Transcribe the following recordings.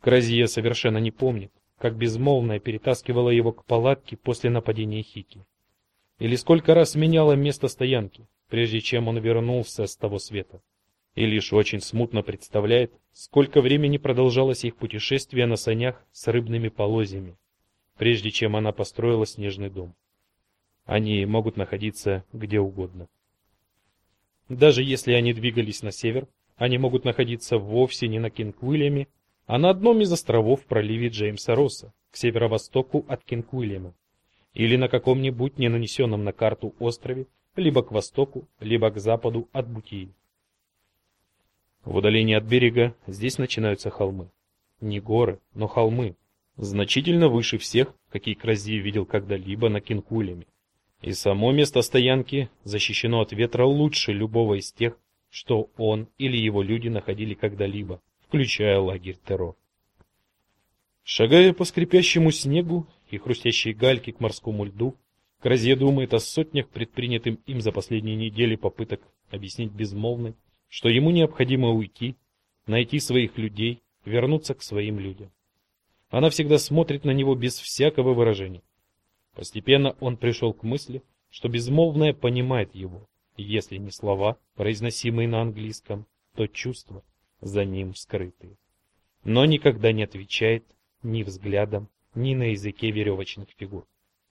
Кразия совершенно не помнит, как безмолвная перетаскивала его к палатке после нападения Хики. Или сколько раз меняла место стоянки, прежде чем он вернулся с того света. И лишь очень смутно представляет, сколько времени продолжалось их путешествие на санях с рыбными полозьями, прежде чем она построила снежный дом. Они могут находиться где угодно. Даже если они двигались на север, они могут находиться вовсе не на Кинг-Уильяме, а на одном из островов в проливе Джеймса Росса, к северо-востоку от Кинг-Уильяма, или на каком-нибудь не нанесенном на карту острове, либо к востоку, либо к западу от Бутии. В удалении от берега здесь начинаются холмы. Не горы, но холмы, значительно выше всех, какие Кразия видел когда-либо на Кинг-Уильяме. И само место стоянки защищено от ветра лучше любого из тех, что он или его люди находили когда-либо, включая лагерь Теро. Шагая по скрипящему снегу и хрустящей гальке к морскому льду, Кразия думает о сотнях предпринятым им за последние недели попыток объяснить безмолвной, что ему необходимо уйти, найти своих людей, вернуться к своим людям. Она всегда смотрит на него без всякого выражения. Постепенно он пришел к мысли, что безмолвная понимает его, если не слова, произносимые на английском, то чувства, за ним скрытые. Но никогда не отвечает ни взглядом, ни на языке веревочных фигур.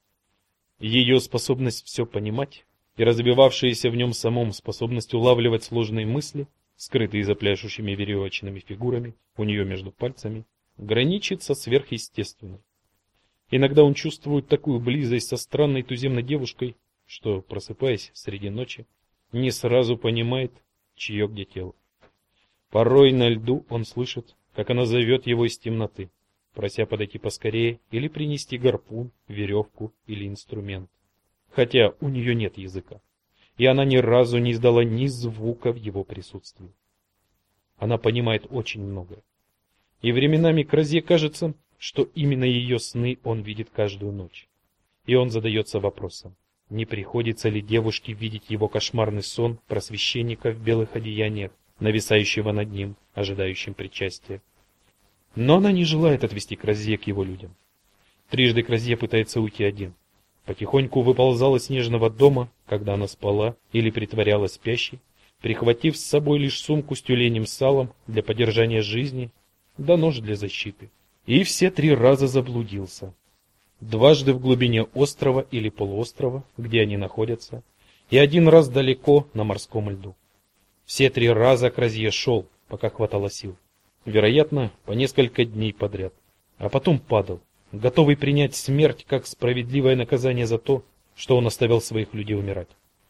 Ее способность все понимать и развивавшаяся в нем самом способность улавливать сложные мысли, скрытые за пляшущими веревочными фигурами у нее между пальцами, граничит со сверхъестественным. Иногда он чувствует такую близость со странной туземной девушкой, что, просыпаясь среди ночи, не сразу понимает, чье где тело. Порой на льду он слышит, как она зовет его из темноты, прося подойти поскорее или принести гарпун, веревку или инструмент. Хотя у нее нет языка, и она ни разу не издала ни звука в его присутствии. Она понимает очень многое. И временами Кразия кажется, что именно ее сны он видит каждую ночь. И он задается вопросом: не приходится ли девушке видеть его кошмарный сон просвященника в белых одеяниях, нависающего над ним, ожидающим причастия? Но она не желает отвести Кразия к его людям. Трижды Кразия пытается уйти один. Потихоньку выползал из снежного дома, когда она спала или притворялась спящей, прихватив с собой лишь сумку с тюленем салом для поддержания жизни, да нож для защиты. И все 3 раза заблудился. Дважды в глубине острова или полуострова, где они находятся, и 1 раз далеко на морском льду. Все 3 раза Кразия шел, пока хватало сил. Вероятно, по несколько дней подряд. А потом падал, готовый принять смерть как справедливое наказание за то, что он оставил своих людей умирать.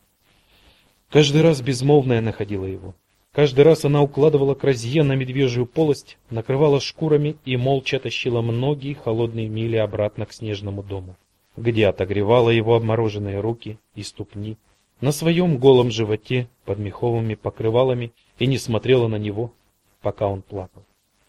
Каждый раз безмолвная находила его. Каждый раз она укладывала Кразия на медвежью полость, накрывала шкурами и молча тащила многие холодные мили обратно к снежному дому, где отогревала его обмороженные руки и ступни на своем голом животе под меховыми покрывалами и не смотрела на него, пока он плакал.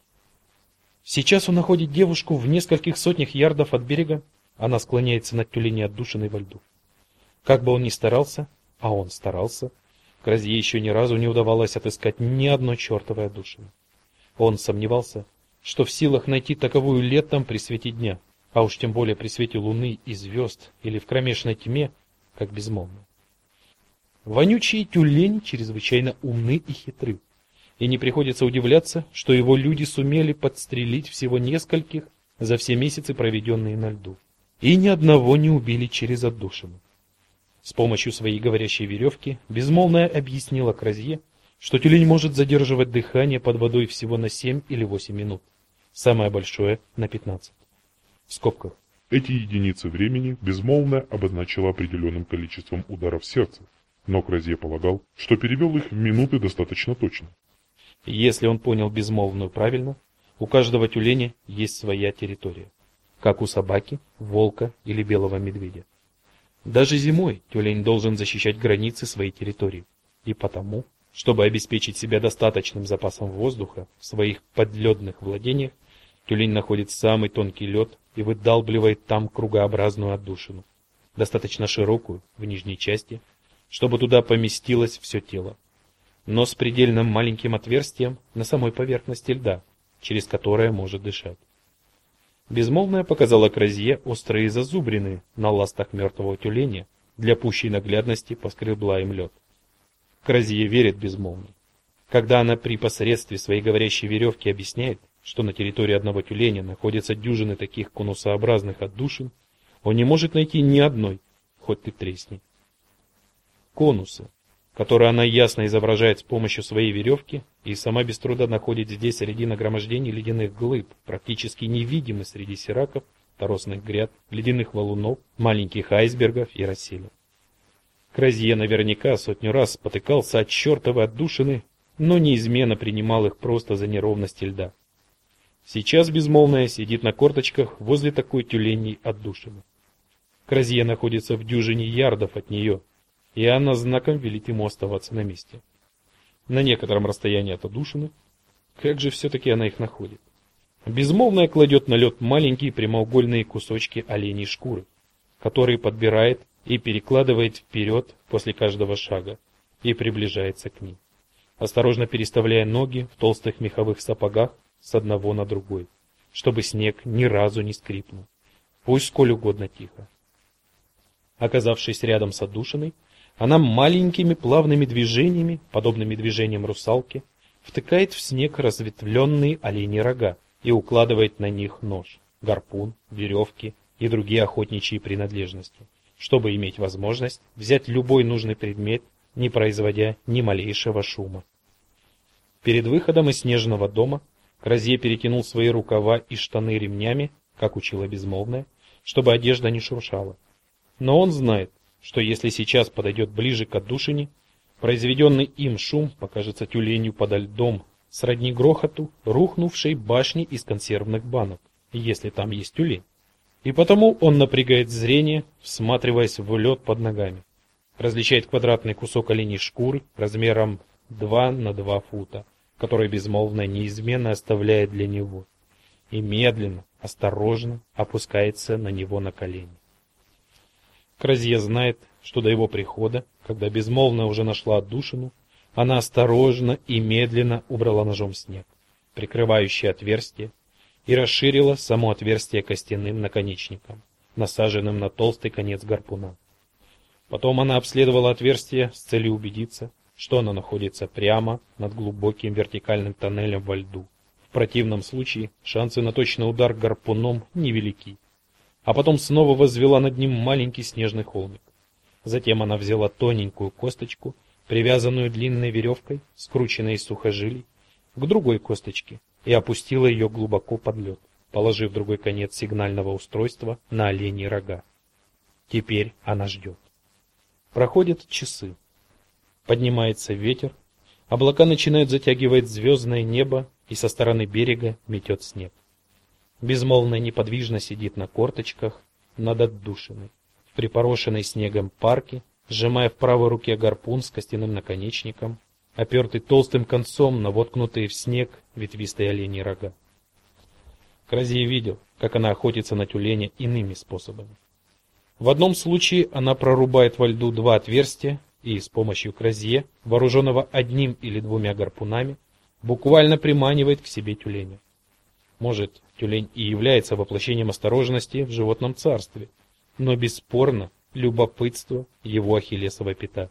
Сейчас он находит девушку в нескольких сотнях ярдов от берега, она склоняется над тюленей отдушиной во льду. Как бы он ни старался, а он старался, Кразия еще ни разу не удавалось отыскать ни одной чертовой отдушины. Он сомневался, что в силах найти таковую летом при свете дня, а уж тем более при свете луны и звезд или в кромешной тьме, как безмолвно. Вонючие тюлени чрезвычайно умны и хитры, и не приходится удивляться, что его люди сумели подстрелить всего нескольких за все месяцы, проведенные на льду, и ни одного не убили через отдушину. С помощью своей говорящей веревки безмолвная объяснила Кразия, что тюлень может задерживать дыхание под водой всего на 7 или 8 минут, самое большое на 15. В скобках. Эти единицы времени безмолвная обозначила определенным количеством ударов сердца, но Кразия полагал, что перевел их в минуты достаточно точно. Если он понял безмолвную правильно, у каждого тюленя есть своя территория, как у собаки, волка или белого медведя. Даже зимой тюлень должен защищать границы своей территории, и потому, чтобы обеспечить себя достаточным запасом воздуха в своих подледных владениях, тюлень находит самый тонкий лед и выдалбливает там кругообразную отдушину, достаточно широкую в нижней части, чтобы туда поместилось все тело, но с предельно маленьким отверстием на самой поверхности льда, через которое может дышать. Безмолвная показала Кразье острые зазубрины на ластах мертвого тюленя, для пущей наглядности поскребла им лед. Кразье верит Безмолвной. Когда она при посредстве своей говорящей веревки объясняет, что на территории одного тюленя находятся дюжины таких конусообразных отдушин, он не может найти ни одной, хоть ты тресни. Конусы, которые она ясно изображает с помощью своей веревки, и сама без труда находит здесь среди нагромождений ледяных глыб, практически невидимы среди сираков, торосных гряд, ледяных валунов, маленьких айсбергов и расселин. Кразье наверняка сотню раз спотыкался от чертовой отдушины, но неизменно принимал их просто за неровности льда. Сейчас Безмолвная сидит на корточках возле такой тюленей отдушины. Кразье находится в дюжине ярдов от нее, и она знаком велит ему оставаться на месте. На некотором расстоянии от отдушины, как же все-таки она их находит? Безмолвная кладет на лед маленькие прямоугольные кусочки оленей шкуры, которые подбирает и перекладывает вперед после каждого шага, и приближается к ним, осторожно переставляя ноги в толстых меховых сапогах с одного на другой, чтобы снег ни разу не скрипнул, пусть сколь угодно тихо. Оказавшись рядом с отдушиной, она маленькими плавными движениями, подобными движениям русалки, втыкает в снег разветвленные оленьи рога и укладывает на них нож, гарпун, веревки и другие охотничьи принадлежности, чтобы иметь возможность взять любой нужный предмет, не производя ни малейшего шума. Перед выходом из снежного дома Кразье перетянул свои рукава и штаны ремнями, как учила Безмолвная, чтобы одежда не шуршала. Но он знает, что если сейчас подойдет ближе к отдушине, произведенный им шум покажется тюленью подо льдом, сродни грохоту рухнувшей башни из консервных банок, если там есть тюлень. И потому он напрягает зрение, всматриваясь в лед под ногами. Различает квадратный кусок оленьей шкуры размером 2 на 2 фута, который Безмолвная неизменно оставляет для него, и медленно, осторожно опускается на него на колени. Кразье знает, что до его прихода, когда Безмолвная уже нашла отдушину, она осторожно и медленно убрала ножом снег, прикрывающий отверстие, и расширила само отверстие костяным наконечником, насаженным на толстый конец гарпуна. Потом она обследовала отверстие с целью убедиться, что оно находится прямо над глубоким вертикальным тоннелем во льду. В противном случае шансы на точный удар гарпуном невелики. А потом снова возвела над ним маленький снежный холмик. Затем она взяла тоненькую косточку, привязанную длинной веревкой, скрученной из сухожилий, к другой косточке и опустила ее глубоко под лед, положив другой конец сигнального устройства на оленьи рога. Теперь она ждет. Проходят часы. Поднимается ветер, облака начинают затягивать звездное небо, и со стороны берега метет снег. Безмолвная неподвижно сидит на корточках над отдушиной, в припорошенной снегом парке, сжимая в правой руке гарпун с костяным наконечником, опертый толстым концом на воткнутые в снег ветвистые оленьи рога. Кразье видел, как она охотится на тюленя иными способами. В одном случае она прорубает во льду 2 отверстия и с помощью Кразье, вооруженного 1 или 2 гарпунами, буквально приманивает к себе тюленя. Может, тюлень и является воплощением осторожности в животном царстве, но бесспорно любопытство его ахиллесова пята.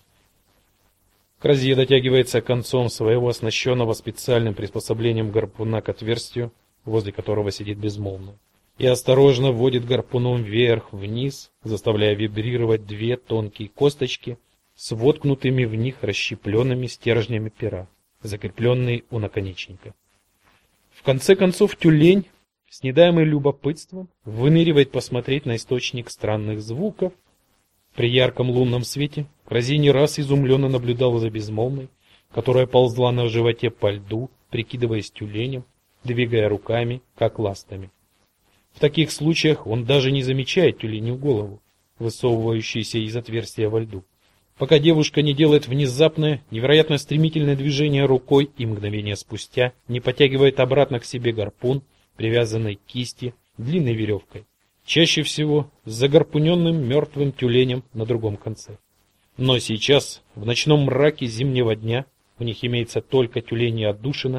Кразье дотягивается концом своего оснащенного специальным приспособлением гарпуна к отверстию, возле которого сидит Безмолвная, и осторожно вводит гарпуном вверх-вниз, заставляя вибрировать 2 тонкие косточки с воткнутыми в них расщепленными стержнями пера, закрепленные у наконечника. В конце концов тюлень, снедаемый любопытством, выныривает посмотреть на источник странных звуков. При ярком лунном свете Кразье не раз изумленно наблюдал за Безмолвной, которая ползла на животе по льду, прикидываясь тюленем, двигая руками, как ластами. В таких случаях он даже не замечает тюленью голову, высовывающуюся из отверстия во льду, пока девушка не делает внезапное, невероятно стремительное движение рукой и мгновение спустя не подтягивает обратно к себе гарпун, привязанный к кисти длинной веревкой, чаще всего с загарпуненным мертвым тюленем на другом конце. Но сейчас, в ночном мраке зимнего дня, у них имеется только тюлень и отдушина,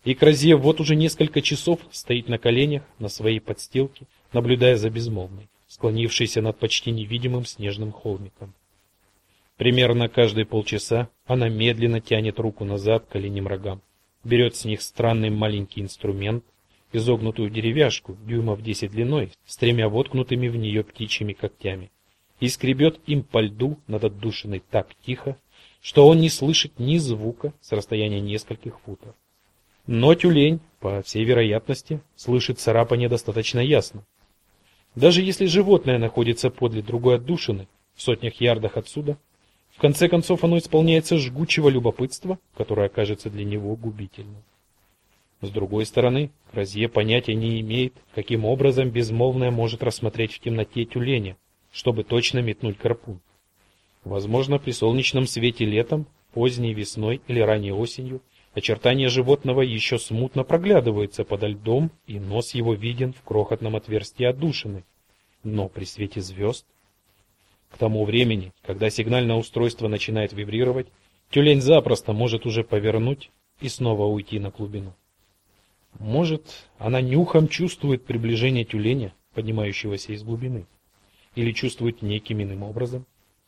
И Кразье вот уже несколько часов стоит на коленях на своей подстилке, наблюдая за безмолвной, склонившейся над почти невидимым снежным холмиком. Примерно каждые полчаса она медленно тянет руку назад к оленьим рогам, берет с них странный маленький инструмент, изогнутую деревяшку дюймов 10 длиной, с 3 воткнутыми в нее птичьими когтями, и скребет им по льду над отдушиной так тихо, что он не слышит ни звука с расстояния нескольких футов. Но тюлень, по всей вероятности, слышит царапание достаточно ясно. Даже если животное находится подле другой отдушины, в сотнях ярдах отсюда, в конце концов оно исполняется жгучего любопытства, которое окажется для него губительным. С другой стороны, Кразье понятия не имеет, каким образом безмолвная может рассмотреть в темноте тюленя, чтобы точно метнуть гарпун. Возможно, при солнечном свете летом, поздней весной или ранней осенью очертания животного еще смутно проглядываются подо льдом, и нос его виден в крохотном отверстии отдушины. Но при свете звезд... К тому времени, когда сигнальное устройство начинает вибрировать, тюлень запросто может уже повернуть и снова уйти на глубину. Может, она нюхом чувствует приближение тюленя, поднимающегося из глубины, или чувствует неким иным образом.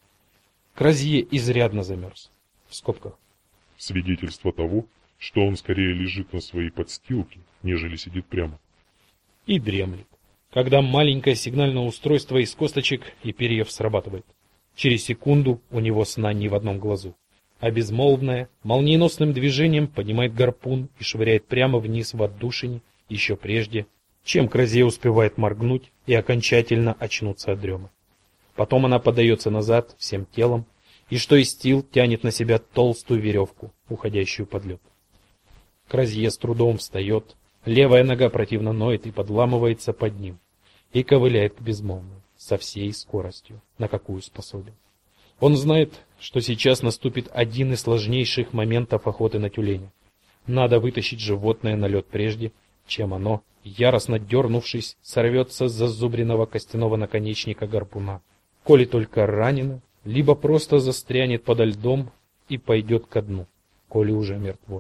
Кразье изрядно замерз. В скобках. Свидетельство того, что он скорее лежит на своей подстилке, нежели сидит прямо. И дремлет, когда маленькое сигнальное устройство из косточек и перьев срабатывает. Через секунду у него сна ни в одном глазу, а безмолвная молниеносным движением поднимает гарпун и швыряет прямо вниз в отдушине еще прежде, чем Кразье успевает моргнуть и окончательно очнуться от дремы. Потом она подается назад всем телом и что из сил тянет на себя толстую веревку, уходящую под лед. Кразье с трудом встает, левая нога противно ноет и подламывается под ним, и ковыляет к безмолвной со всей скоростью, на какую способен. Он знает, что сейчас наступит один из сложнейших моментов охоты на тюленя. Надо вытащить животное на лед прежде, чем оно, яростно дернувшись, сорвется с зазубренного костяного наконечника гарпуна. Коли только ранено, либо просто застрянет подо льдом и пойдет ко дну, коли уже мертво.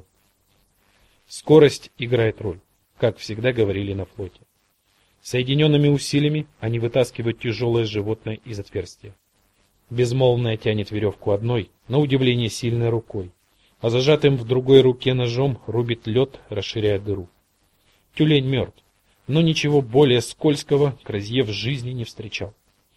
Скорость играет роль, как всегда говорили на флоте. Соединенными усилиями они вытаскивают тяжелое животное из отверстия. Безмолвная тянет веревку одной, на удивление сильной рукой, а зажатым в другой руке ножом рубит лед, расширяя дыру. Тюлень мертв, но ничего более скользкого Кразье в жизни не встречал.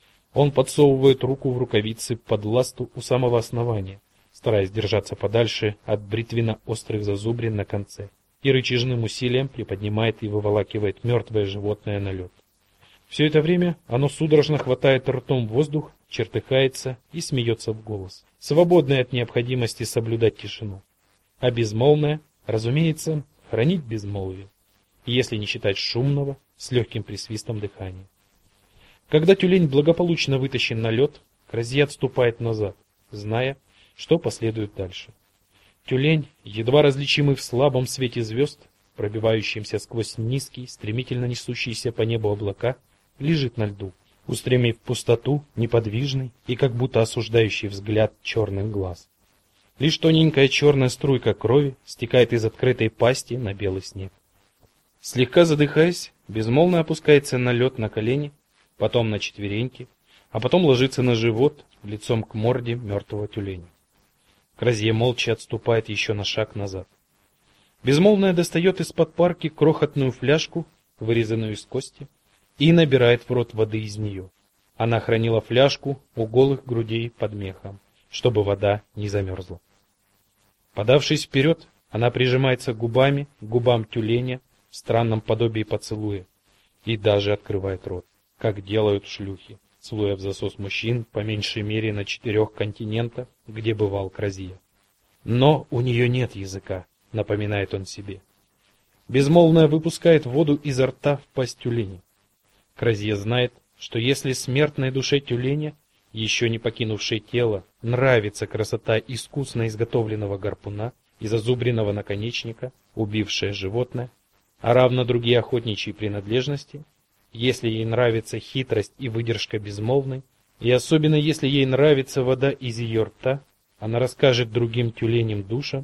Он подсовывает руку в рукавицы под ласту у самого основания, стараясь держаться подальше от бритвенно-острых зазубрин на конце, и рычажным усилием приподнимает и выволакивает мертвое животное на лед. Все это время оно судорожно хватает ртом воздух, чертыхается и смеется в голос, свободное от необходимости соблюдать тишину. А безмолвное, разумеется, хранит безмолвие, если не считать шумного, с легким присвистом дыхания. Когда тюлень благополучно вытащен на лед, Кразье отступает назад, зная, что последует дальше. Тюлень, едва различимый в слабом свете звезд, пробивающимся сквозь низкие, стремительно несущиеся по небу облака, лежит на льду, устремив в пустоту неподвижный и как будто осуждающий взгляд черных глаз. Лишь тоненькая черная струйка крови стекает из открытой пасти на белый снег. Слегка задыхаясь, безмолвно опускается на лед на колени, потом на четвереньки, а потом ложится на живот, лицом к морде мертвого тюленя. Кразье молча отступает еще на шаг назад. Безмолвная достает из-под парки крохотную фляжку, вырезанную из кости, и набирает в рот воды из нее. Она хранила фляжку у голых грудей под мехом, чтобы вода не замерзла. Подавшись вперед, она прижимается губами к губам тюленя в странном подобии поцелуя и даже открывает рот, как делают шлюхи, целуя в засос мужчин по меньшей мере на 4 континентах, где бывал Кразье. Но у нее нет языка, напоминает он себе. Безмолвная выпускает воду изо рта в пасть тюленя. Кразье знает, что если смертной душе тюленя, еще не покинувшей тело, нравится красота искусно изготовленного гарпуна и зазубренного наконечника, убившее животное, а равно другие охотничьи принадлежности, если ей нравится хитрость и выдержка безмолвной, и особенно если ей нравится вода из ее рта, она расскажет другим тюленям душам,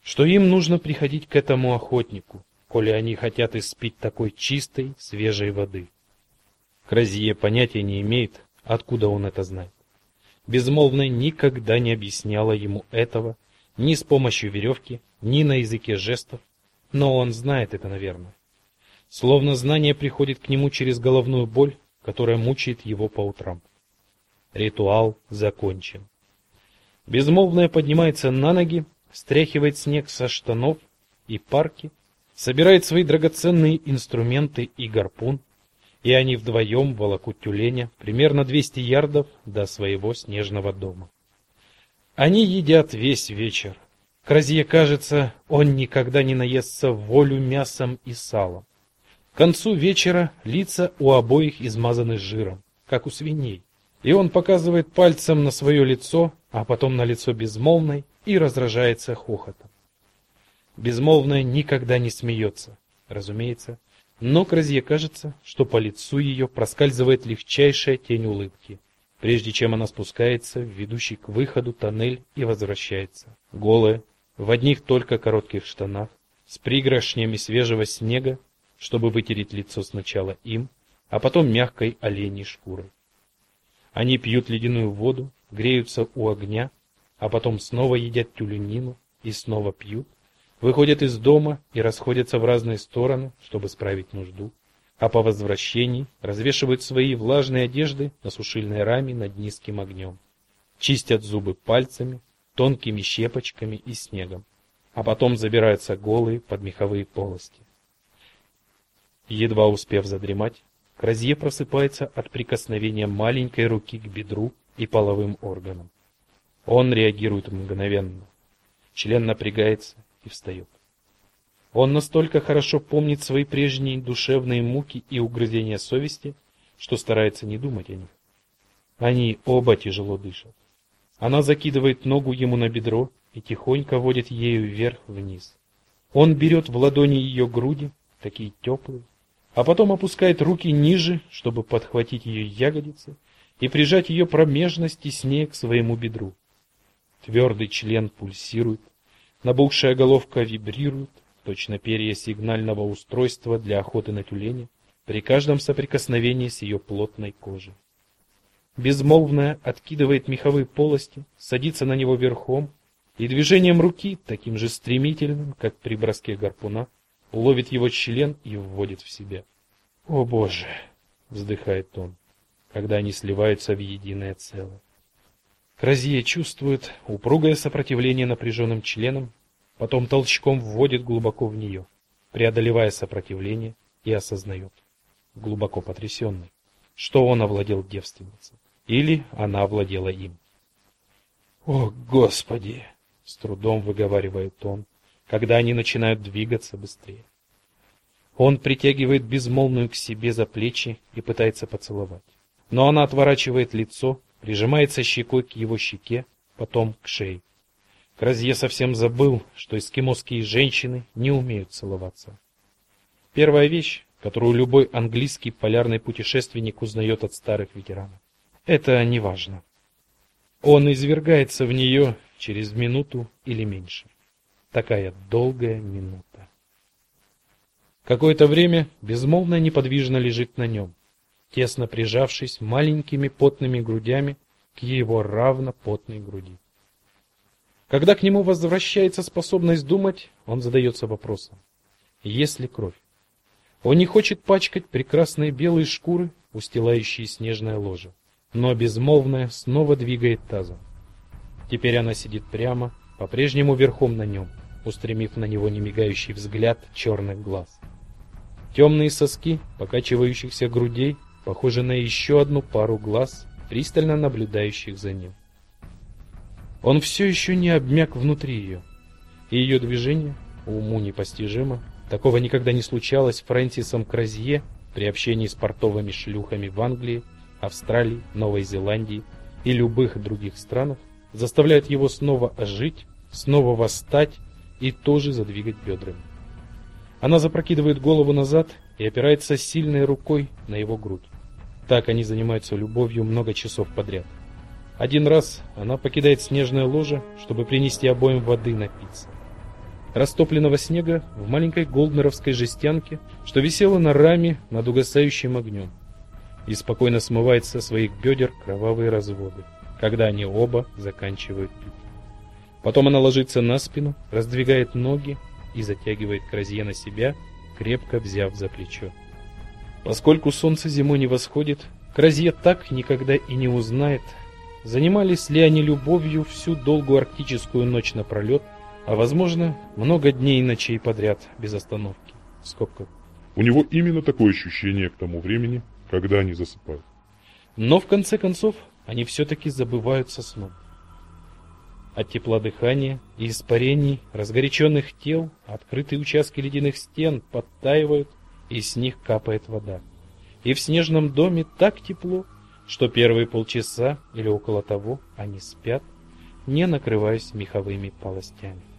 что им нужно приходить к этому охотнику, коли они хотят испить такой чистой, свежей воды. Кразье понятия не имеет, откуда он это знает. Безмолвная никогда не объясняла ему этого ни с помощью веревки, ни на языке жестов, но он знает это, наверное. Словно знание приходит к нему через головную боль, которая мучает его по утрам. Ритуал закончен. Безмолвная поднимается на ноги, стряхивает снег со штанов и парки, собирает свои драгоценные инструменты и гарпун, и они вдвоем волокут тюленя примерно 200 ярдов до своего снежного дома. Они едят весь вечер. Кразье кажется, он никогда не наестся вволю мясом и салом. К концу вечера лица у обоих измазаны жиром, как у свиней, и он показывает пальцем на свое лицо, а потом на лицо Безмолвной и разражается хохотом. Безмолвная никогда не смеется, разумеется, но Кразье кажется, что по лицу ее проскальзывает легчайшая тень улыбки, прежде чем она спускается в ведущий к выходу тоннель и возвращается, голая, в одних только коротких штанах, с пригоршнями свежего снега, чтобы вытереть лицо сначала им, а потом мягкой оленьей шкурой. Они пьют ледяную воду, греются у огня, а потом снова едят тюленину и снова пьют, выходят из дома и расходятся в разные стороны, чтобы справить нужду, а по возвращении развешивают свои влажные одежды на сушильной раме над низким огнем, чистят зубы пальцами, тонкими щепочками и снегом, а потом забираются голые под меховые полости. Едва успев задремать, Кразье просыпается от прикосновения маленькой руки к бедру и половым органам. Он реагирует мгновенно. Член напрягается и встает. Он настолько хорошо помнит свои прежние душевные муки и угрызения совести, что старается не думать о них. Они оба тяжело дышат. Она закидывает ногу ему на бедро и тихонько водит ею вверх-вниз. Он берет в ладони ее груди, такие теплые, а потом опускает руки ниже, чтобы подхватить ее ягодицы и прижать ее промежность теснее к своему бедру. Твердый член пульсирует, набухшая головка вибрирует, точно перья сигнального устройства для охоты на тюленя, при каждом соприкосновении с ее плотной кожей. Безмолвная откидывает меховые полости, садится на него верхом и движением руки, таким же стремительным, как при броске гарпуна, ловит его член и вводит в себя. «О, Боже!» — вздыхает он, когда они сливаются в единое целое. Кразье чувствует упругое сопротивление напряженным членам, потом толчком вводит глубоко в нее, преодолевая сопротивление, и осознает, глубоко потрясенный, что он овладел девственницей, или она овладела им. «О, Господи!» — с трудом выговаривает он, когда они начинают двигаться быстрее. Он притягивает Безмолвную к себе за плечи и пытается поцеловать. Но она отворачивает лицо, прижимается щекой к его щеке, потом к шее. Кразье совсем забыл, что эскимосские женщины не умеют целоваться. Первая вещь, которую любой английский полярный путешественник узнает от старых ветеранов. Это не важно. Он извергается в нее через минуту или меньше. Такая долгая минута. Какое-то время Безмолвная неподвижно лежит на нем, тесно прижавшись маленькими потными грудями к его равно потной груди. Когда к нему возвращается способность думать, он задается вопросом: есть ли кровь? Он не хочет пачкать прекрасные белые шкуры, устилающие снежное ложе, но Безмолвная снова двигает тазом. Теперь она сидит прямо, по-прежнему верхом на нем, устремив на него немигающий взгляд черных глаз. Темные соски покачивающихся грудей похожи на еще одну пару глаз, пристально наблюдающих за ним. Он все еще не обмяк внутри ее, и ее движение уму непостижимо. Такого никогда не случалось Фрэнсисом Кразье при общении с портовыми шлюхами в Англии, Австралии, Новой Зеландии и любых других странах, заставляют его снова ожить, снова восстать и тоже задвигать бедрами. Она запрокидывает голову назад и опирается сильной рукой на его грудь. Так они занимаются любовью много часов подряд. Один раз она покидает снежное ложе, чтобы принести обоим воды напиться. растопленного снега в маленькой голдмеровской жестянке, что висела на раме над угасающим огнем, и спокойно смывает со своих бедер кровавые разводы, когда они оба заканчивают пить. Потом она ложится на спину, раздвигает ноги и затягивает Кразье на себя, крепко взяв за плечо. Поскольку солнце зимой не восходит, Кразье так никогда и не узнает, занимались ли они любовью всю долгую арктическую ночь напролет, а возможно, много дней и ночей подряд без остановки. В скобках. У него именно такое ощущение к тому времени, когда они засыпают. Но в конце концов, они все-таки забываются сном. От тепла дыхания и испарений, разгоряченных тел, открытые участки ледяных стен подтаивают, и с них капает вода. И в снежном доме так тепло, что первые полчаса или около того они спят, не накрываясь меховыми полостями.